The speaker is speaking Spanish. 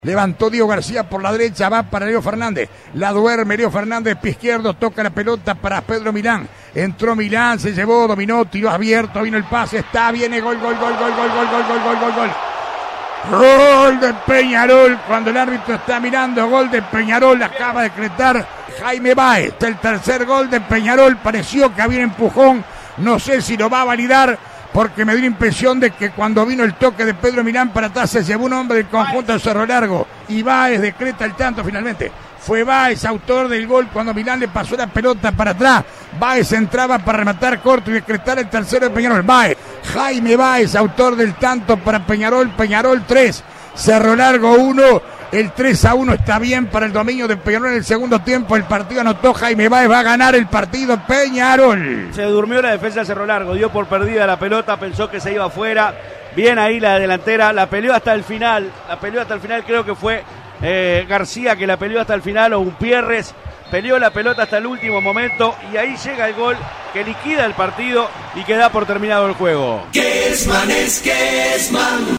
Levantó Diego García por la derecha, va para Leo Fernández, la duerme Leo Fernández, pie izquierdo, toca la pelota para Pedro Milán, entró Milán, se llevó, dominó, tiró abierto, vino el pase, está, viene, gol, gol, gol, gol, gol, gol, gol, gol, gol, gol, gol. Gol de Peñarol, cuando el árbitro está mirando, gol de Peñarol, acaba de decretar Jaime Báez, el tercer gol de Peñarol, pareció que había un empujón, no sé si lo va a validar, porque me dio la impresión de que cuando vino el toque de Pedro Milán para atrás se llevó un hombre del conjunto de Cerro Largo y Báez decreta el tanto finalmente. Fue Báez autor del gol cuando Milán le pasó la pelota para atrás. Báez entraba para rematar corto y decretar el tercero de Peñarol. Báez, Jaime Báez, autor del tanto para Peñarol. Peñarol 3, Cerro Largo 1. El 3-1 está bien para el dominio de Peñarol en el segundo tiempo. El partido anotó Jaime Báez, va a ganar el partido Peñarol. Se durmió la defensa de Cerro Largo, dio por perdida la pelota, pensó que se iba afuera. Bien ahí la delantera, la peleó hasta el final. Creo que fue García que la peleó hasta el final, o Gutiérrez. Peleó la pelota hasta el último momento y ahí llega el gol que liquida el partido y que da por terminado el juego. Kessman es Kessman.